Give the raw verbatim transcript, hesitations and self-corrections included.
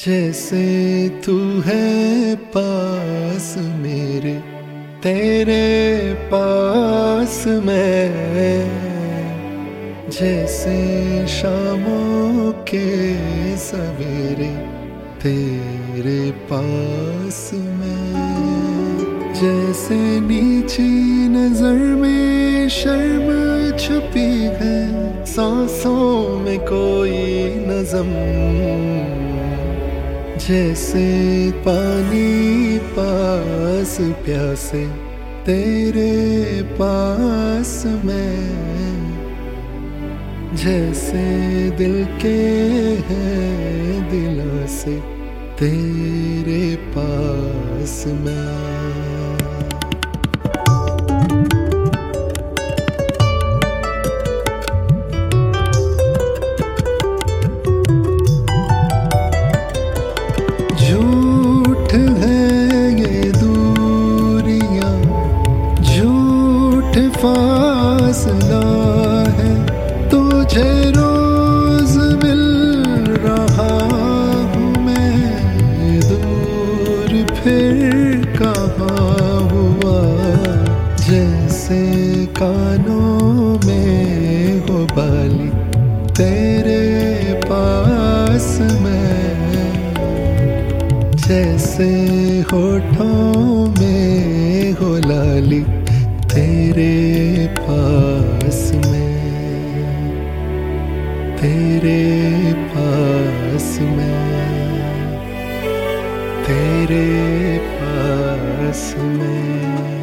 जैसे तू है पास मेरे, तेरे पास मैं, जैसे शामों के सवेरे तेरे पास मैं, जैसे नीची नजर में शर्म छुपी है, सांसों में कोई नज़म, जैसे पानी पास प्यासे तेरे पास मैं, जैसे दिल के हैं दिलों से तेरे पास मैं। झूठ है ये दूरियां, झूठ फासला है, तुझे रोज मिल रहा हूँ मैं, दूर फिर कहाँ हुआ, जैसे कानों में हो बाली तेरे पास मैं, जैसे होठों में हो लाली तेरे पास मैं, तेरे पास मैं, तेरे पास मैं।